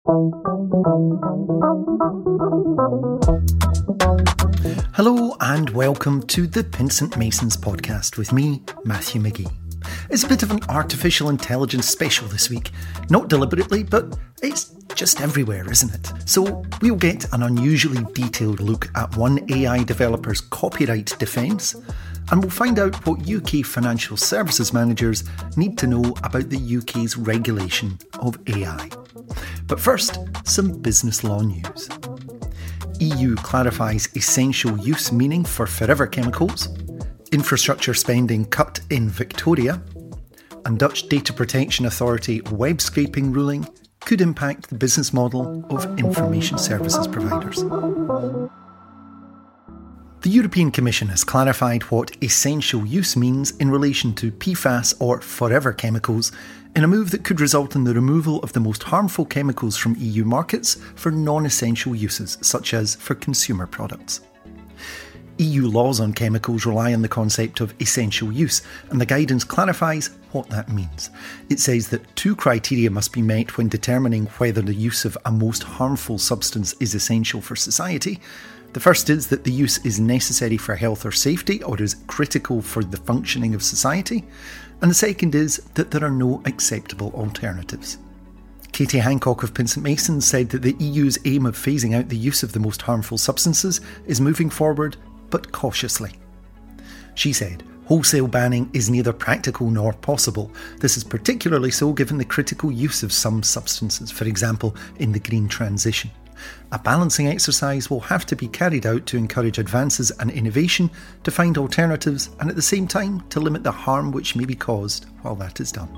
Hello and welcome to the Pinsent Masons podcast with me, Matthew McGee. It's a bit of an artificial intelligence special this week. Not deliberately, but it's just everywhere, isn't it? So we'll get an unusually detailed look at one AI developer's copyright defence, and we'll find out what UK financial services managers need to know about the UK's regulation of AI. But first, some business law news. EU clarifies essential use meaning for forever chemicals, infrastructure spending cut in Victoria, and Dutch Data Protection Authority web scraping ruling could impact the business model of information services providers. The European Commission has clarified what essential use means in relation to PFAS or forever chemicals in a move that could result in the removal of the most harmful chemicals from EU markets for non-essential uses, such as for consumer products. EU laws on chemicals rely on the concept of essential use, and the guidance clarifies what that means. It says that two criteria must be met when determining whether the use of a most harmful substance is essential for society. The first is that the use is necessary for health or safety or is critical for the functioning of society. And the second is that there are no acceptable alternatives. Katie Hancock of Pinsent Masons said that the EU's aim of phasing out the use of the most harmful substances is moving forward, but cautiously. She said, wholesale banning is neither practical nor possible. This is particularly so given the critical use of some substances, for example, in the green transition. A balancing exercise will have to be carried out to encourage advances and innovation, to find alternatives, and at the same time to limit the harm which may be caused while that is done.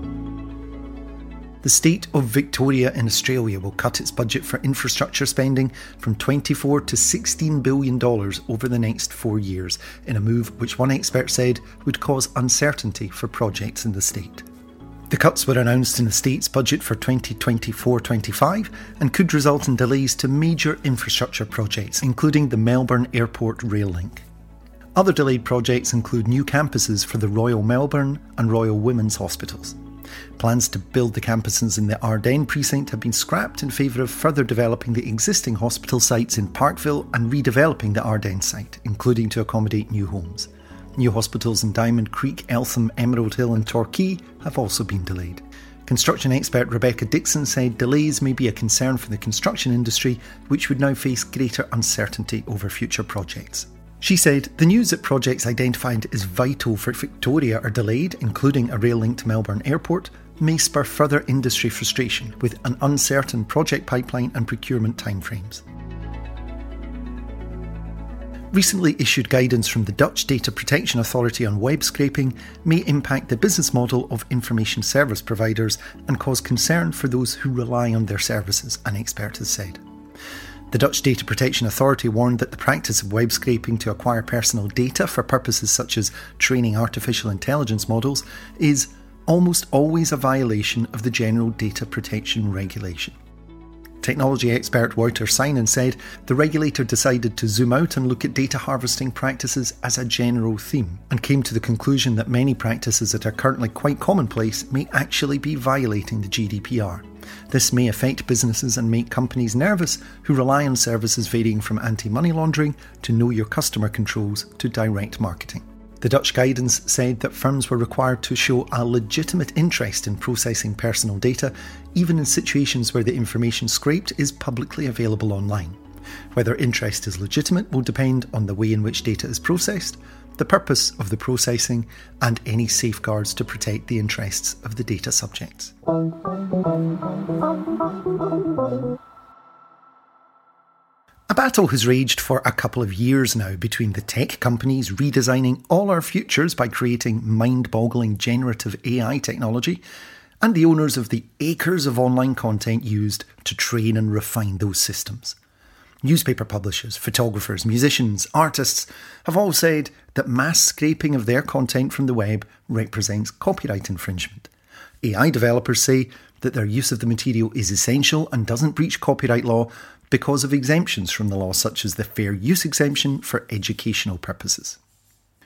The state of Victoria in Australia will cut its budget for infrastructure spending from $24 to $16 billion over the next 4 years, in a move which one expert said would cause uncertainty for projects in the state. The cuts were announced in the state's budget for 2024-25 and could result in delays to major infrastructure projects, including the Melbourne Airport rail link. Other delayed projects include new campuses for the Royal Melbourne and Royal Women's Hospitals. Plans to build the campuses in the Ardennes precinct have been scrapped in favour of further developing the existing hospital sites in Parkville and redeveloping the Ardennes site, including to accommodate new homes. New hospitals in Diamond Creek, Eltham, Emerald Hill and Torquay have also been delayed. Construction expert Rebecca Dixon said delays may be a concern for the construction industry, which would now face greater uncertainty over future projects. She said the news that projects identified as vital for Victoria are delayed, including a rail link to Melbourne Airport, may spur further industry frustration with an uncertain project pipeline and procurement timeframes. Recently issued guidance from the Dutch Data Protection Authority on web scraping may impact the business model of information service providers and cause concern for those who rely on their services, an expert has said. The Dutch Data Protection Authority warned that the practice of web scraping to acquire personal data for purposes such as training artificial intelligence models is almost always a violation of the General Data Protection Regulation. Technology expert Wouter Seinen said the regulator decided to zoom out and look at data harvesting practices as a general theme, and came to the conclusion that many practices that are currently quite commonplace may actually be violating the GDPR. This may affect businesses and make companies nervous who rely on services varying from anti-money laundering to know your customer controls to direct marketing. The Dutch guidance said that firms were required to show a legitimate interest in processing personal data, even in situations where the information scraped is publicly available online. Whether interest is legitimate will depend on the way in which data is processed, the purpose of the processing, and any safeguards to protect the interests of the data subjects. A battle has raged for a couple of years now between the tech companies redesigning all our futures by creating mind-boggling generative AI technology and the owners of the acres of online content used to train and refine those systems. Newspaper publishers, photographers, musicians, artists have all said that mass scraping of their content from the web represents copyright infringement. AI developers say that their use of the material is essential and doesn't breach copyright law because of exemptions from the law, such as the fair use exemption for educational purposes.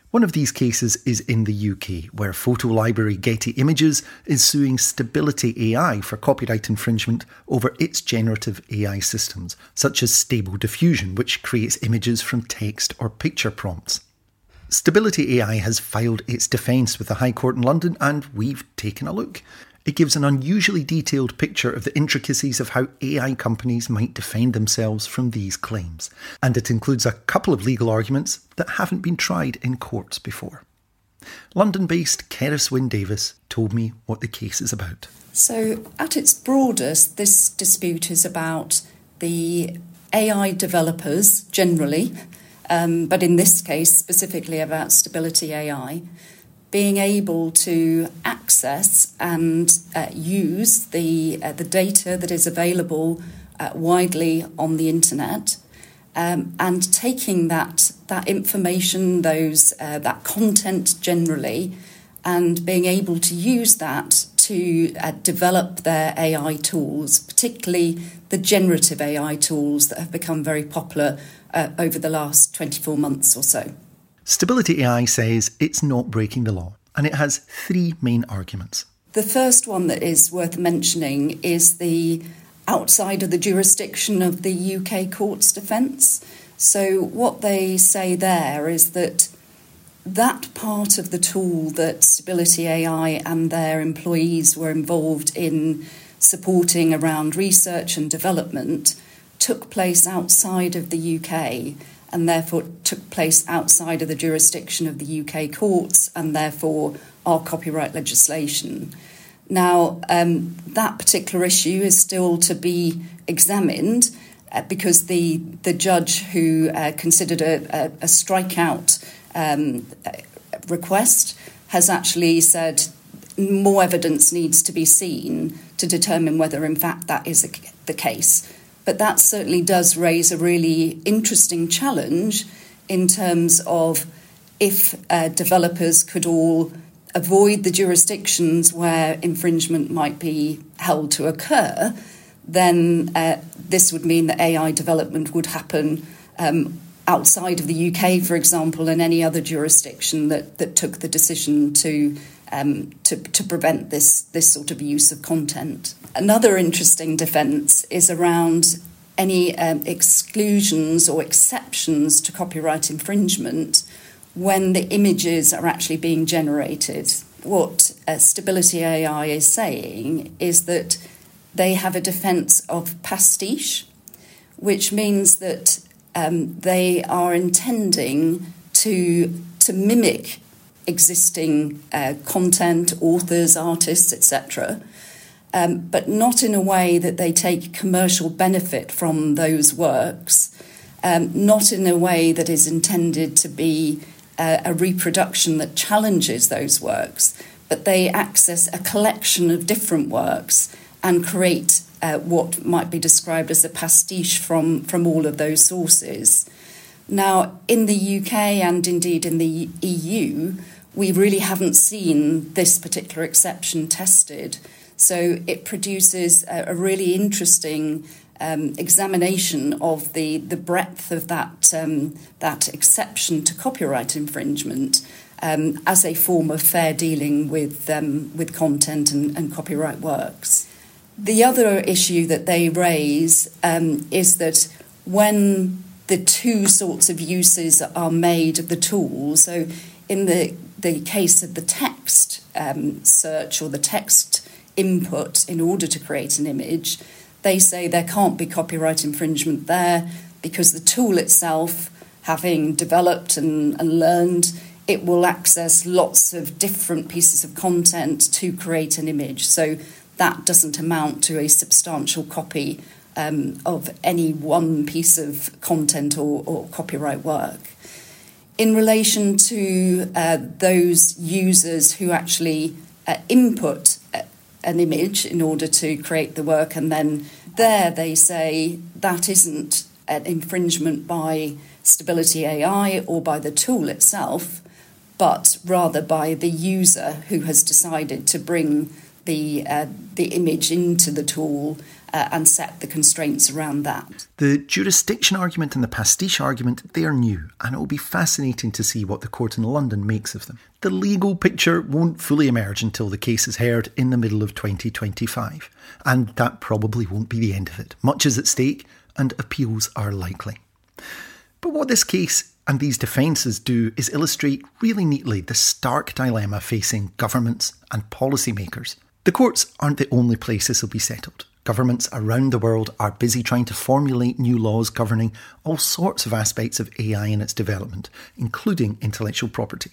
One of these cases is in the UK, where photo library Getty Images is suing Stability AI for copyright infringement over its generative AI systems, such as Stable Diffusion, which creates images from text or picture prompts. Stability AI has filed its defence with the High Court in London, and we've taken a look. It gives an unusually detailed picture of the intricacies of how AI companies might defend themselves from these claims, and it includes a couple of legal arguments that haven't been tried in courts before. London-based Keris Wynne-Davis told me what the case is about. So, at its broadest, this dispute is about the AI developers generally, but in this case specifically about Stability AI, being able to access and use the data that is available widely on the internet, and taking that information, that content generally, and being able to use that to develop their AI tools, particularly the generative AI tools that have become very popular over the last 24 months or so. Stability AI says it's not breaking the law, and it has three main arguments. The first one that is worth mentioning is the outside of the jurisdiction of the UK court's defence. So what they say there is that part of the tool that Stability AI and their employees were involved in supporting around research and development took place outside of the UK, and therefore took place outside of the jurisdiction of the UK courts and therefore our copyright legislation. Now, that particular issue is still to be examined because the judge who considered a strikeout request has actually said more evidence needs to be seen to determine whether in fact that is the case. But that certainly does raise a really interesting challenge in terms of if developers could all avoid the jurisdictions where infringement might be held to occur, then this would mean that AI development would happen outside of the UK, for example, and any other jurisdiction that took the decision to prevent this sort of use of content. Another interesting defence is around any exclusions or exceptions to copyright infringement when the images are actually being generated. What Stability AI is saying is that they have a defence of pastiche, which means that they are intending to mimic existing content, authors, artists, etc., but not in a way that they take commercial benefit from those works, not in a way that is intended to be a reproduction that challenges those works, but they access a collection of different works and create what might be described as a pastiche from all of those sources. Now, in the UK and indeed in the EU, we really haven't seen this particular exception tested. So it produces a really interesting examination of the breadth of that exception to copyright infringement as a form of fair dealing with content and copyright works. The other issue that they raise is that when the two sorts of uses are made of the tool, so in the case of the text search or the text input in order to create an image, they say there can't be copyright infringement there because the tool itself, having developed and learned, it will access lots of different pieces of content to create an image. So that doesn't amount to a substantial copy of any one piece of content or copyright work. In relation to those users who actually input an image in order to create the work, and then there they say that isn't an infringement by Stability AI or by the tool itself, but rather by the user who has decided to bring the image into the tool and set the constraints around that. The jurisdiction argument and the pastiche argument, they are new, and it will be fascinating to see what the court in London makes of them. The legal picture won't fully emerge until the case is heard in the middle of 2025, and that probably won't be the end of it. Much is at stake, and appeals are likely. But what this case and these defences do is illustrate really neatly the stark dilemma facing governments and policymakers. The courts aren't the only place this will be settled. Governments around the world are busy trying to formulate new laws governing all sorts of aspects of AI and its development, including intellectual property.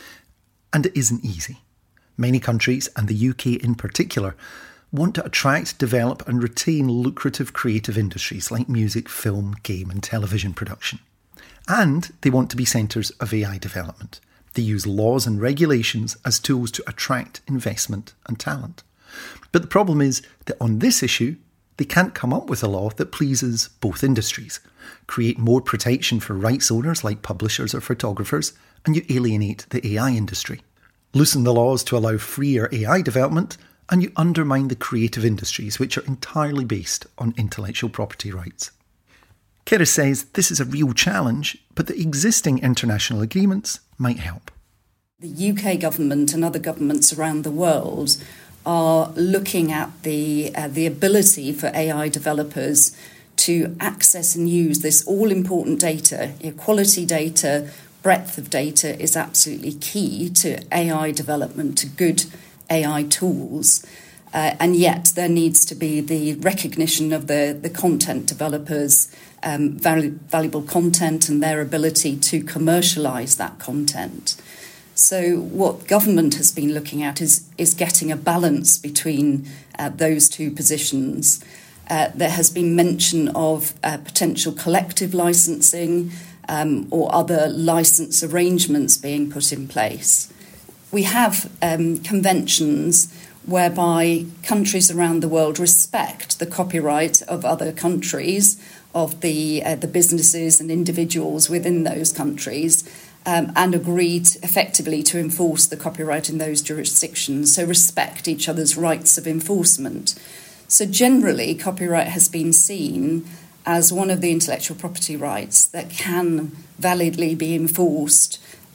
And it isn't easy. Many countries, and the UK in particular, want to attract, develop and retain lucrative creative industries like music, film, game and television production. And they want to be centres of AI development. They use laws and regulations as tools to attract investment and talent. But the problem is that on this issue, they can't come up with a law that pleases both industries, create more protection for rights owners like publishers or photographers, and you alienate the AI industry. Loosen the laws to allow freer AI development, and you undermine the creative industries, which are entirely based on intellectual property rights. Keris says this is a real challenge, but the existing international agreements might help. The UK government and other governments around the world are looking at the ability for AI developers to access and use this all-important data. Quality data, breadth of data is absolutely key to AI development, to good AI tools. And yet there needs to be the recognition of the content developers' valuable content and their ability to commercialise that content. So what government has been looking at is getting a balance between those two positions. There has been mention of potential collective licensing or other license arrangements being put in place. We have conventions whereby countries around the world respect the copyright of other countries, of the businesses and individuals within those countries, and agreed effectively to enforce the copyright in those jurisdictions, so respect each other's rights of enforcement. So generally, copyright has been seen as one of the intellectual property rights that can validly be enforced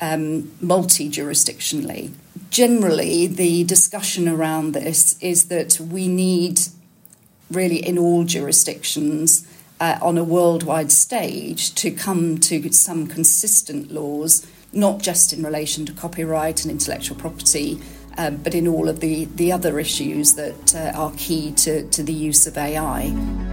multi-jurisdictionally. Generally, the discussion around this is that we need, really in all jurisdictions, on a worldwide stage, to come to some consistent laws, not just in relation to copyright and intellectual property, but in all of the other issues that are key to the use of AI.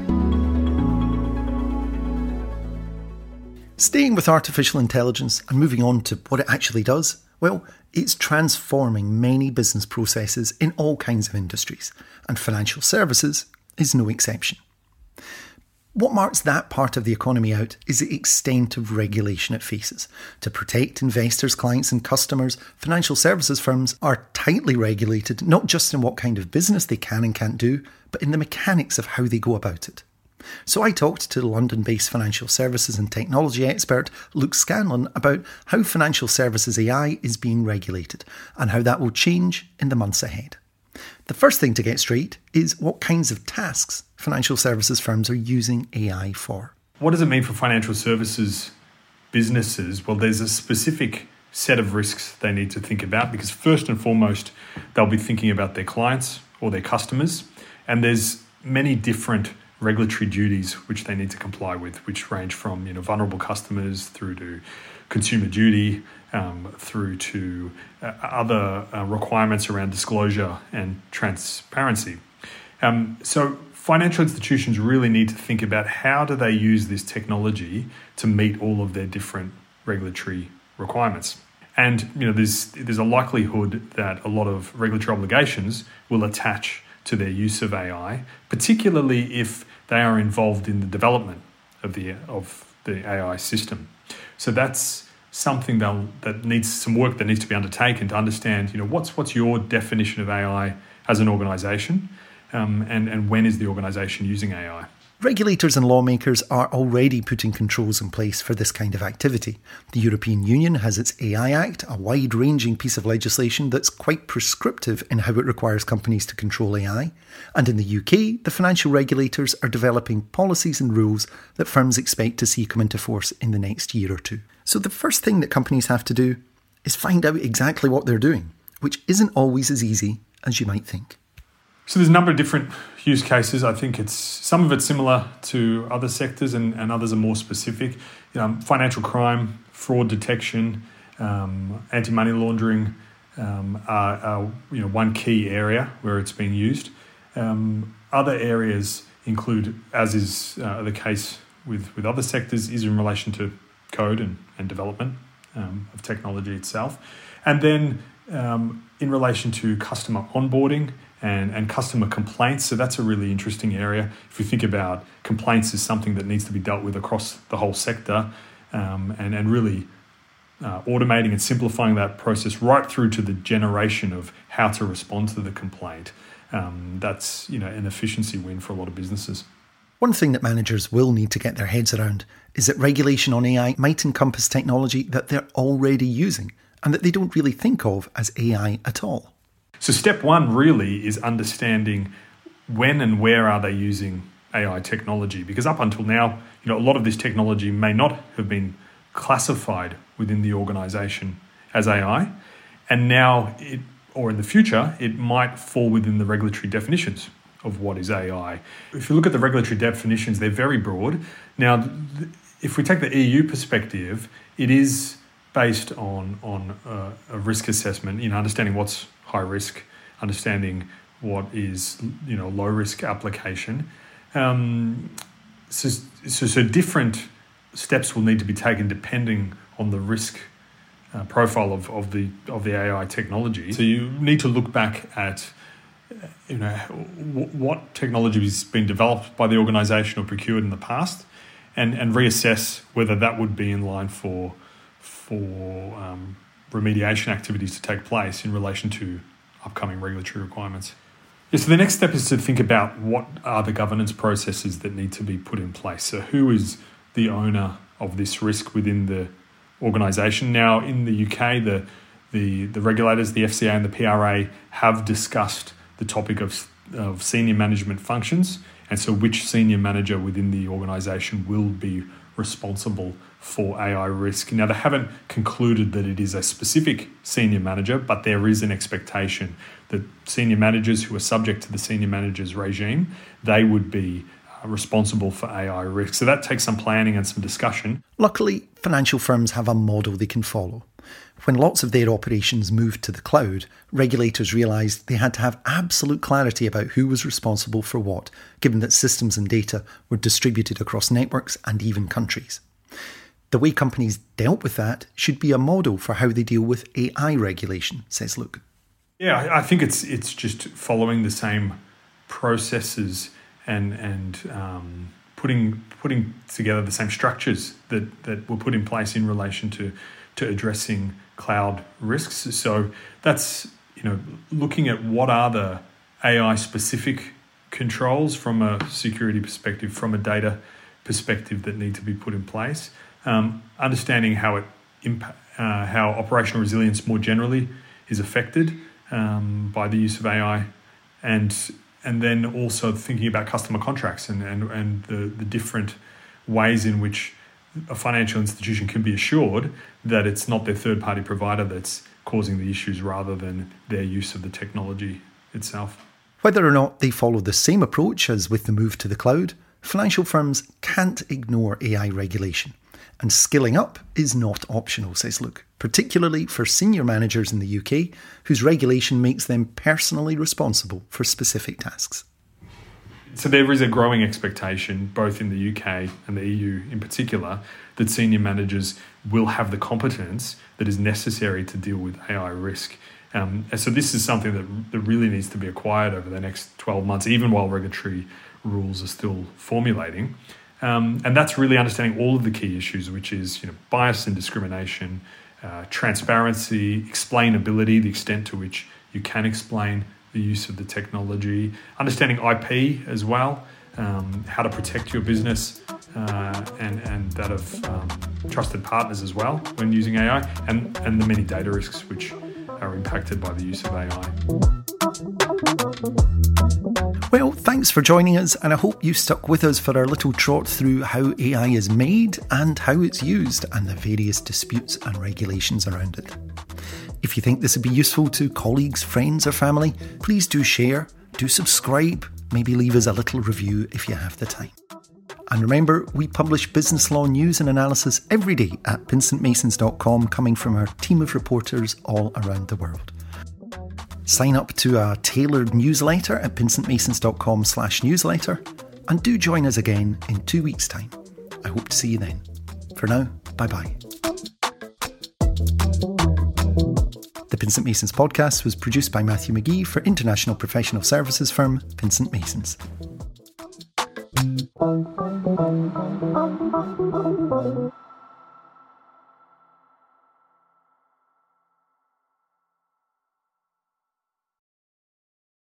Staying with artificial intelligence and moving on to what it actually does, well, it's transforming many business processes in all kinds of industries, and financial services is no exception. What marks that part of the economy out is the extent of regulation it faces. To protect investors, clients and customers, financial services firms are tightly regulated, not just in what kind of business they can and can't do, but in the mechanics of how they go about it. So I talked to London-based financial services and technology expert Luke Scanlon about how financial services AI is being regulated and how that will change in the months ahead. The first thing to get straight is what kinds of tasks financial services firms are using AI for. What does it mean for financial services businesses? Well, there's a specific set of risks they need to think about, because first and foremost, they'll be thinking about their clients or their customers. And there's many different regulatory duties which they need to comply with, which range from vulnerable customers through to consumer duty, through to other requirements around disclosure and transparency. So financial institutions really need to think about how do they use this technology to meet all of their different regulatory requirements. And there's a likelihood that a lot of regulatory obligations will attach to their use of AI, particularly if they are involved in the development of the AI system. So that's something that needs some work that needs to be undertaken to understand, what's your definition of AI as an organisation, and when is the organisation using AI? Regulators and lawmakers are already putting controls in place for this kind of activity. The European Union has its AI Act, a wide-ranging piece of legislation that's quite prescriptive in how it requires companies to control AI. And in the UK, the financial regulators are developing policies and rules that firms expect to see come into force in the next year or two. So the first thing that companies have to do is find out exactly what they're doing, which isn't always as easy as you might think. So there's a number of different use cases. I think some of it's similar to other sectors and others are more specific. Financial crime, fraud detection, anti-money laundering are one key area where it's being used. Other areas include, as is the case with other sectors, is in relation to code and development of technology itself. And then in relation to customer onboarding and customer complaints. So that's a really interesting area. If we think about complaints as something that needs to be dealt with across the whole sector, and really automating and simplifying that process right through to the generation of how to respond to the complaint. That's an efficiency win for a lot of businesses. One thing that managers will need to get their heads around is that regulation on AI might encompass technology that they're already using and that they don't really think of as AI at all. So step one really is understanding when and where are they using AI technology, because up until now, a lot of this technology may not have been classified within the organisation as AI, and now or in the future, it might fall within the regulatory definitions of what is AI. If you look at the regulatory definitions, they're very broad. Now, if we take the EU perspective, it is based on a risk assessment, understanding what's high risk, understanding what is low risk application. So different steps will need to be taken depending on the risk profile of the AI technology. So you need to look back at what technology has been developed by the organisation or procured in the past, and reassess whether that would be in line for remediation activities to take place in relation to upcoming regulatory requirements. Yeah, so the next step is to think about what are the governance processes that need to be put in place. So who is the owner of this risk within the organisation? Now, in the UK, the regulators, the FCA and the PRA, have discussed the topic of senior management functions, and so which senior manager within the organisation will be responsible for AI risk. Now, they haven't concluded that it is a specific senior manager, but there is an expectation that senior managers who are subject to the senior managers regime, they would be responsible for AI risk. So that takes some planning and some discussion. Luckily, financial firms have a model they can follow. When lots of their operations moved to the cloud, regulators realised they had to have absolute clarity about who was responsible for what, given that systems and data were distributed across networks and even countries. The way companies dealt with that should be a model for how they deal with AI regulation, says Luke. Yeah, I think it's just following the same processes and putting together the same structures that were put in place in relation to addressing cloud risks. So that's looking at what are the AI specific controls from a security perspective, from a data perspective that need to be put in place. Understanding how how operational resilience more generally is affected by the use of AI, and then also thinking about customer contracts and the different ways in which a financial institution can be assured that it's not their third-party provider that's causing the issues rather than their use of the technology itself. Whether or not they follow the same approach as with the move to the cloud, financial firms can't ignore AI regulation. And skilling up is not optional, says Luke, particularly for senior managers in the UK whose regulation makes them personally responsible for specific tasks. So there is a growing expectation, both in the UK and the EU in particular, that senior managers will have the competence that is necessary to deal with AI risk. And so this is something that really needs to be acquired over the next 12 months, even while regulatory rules are still formulating. And that's really understanding all of the key issues, which is bias and discrimination, transparency, explainability, the extent to which you can explain the use of the technology, understanding IP as well, how to protect your business and that of trusted partners as well when using AI, and the many data risks which are impacted by the use of AI. Well, thanks for joining us, and I hope you stuck with us for our little trot through how AI is made and how it's used and the various disputes and regulations around it. If you think this would be useful to colleagues, friends or family, please do share, do subscribe, maybe leave us a little review if you have the time. And remember, we publish business law news and analysis every day at vincentmasons.com, coming from our team of reporters all around the world. Sign up to a tailored newsletter at vincentmasons.com/newsletter, and do join us again in 2 weeks' time. I hope to see you then. For now, bye-bye. The Vincent Masons podcast was produced by Matthew McGee for international professional services firm Vincent Masons.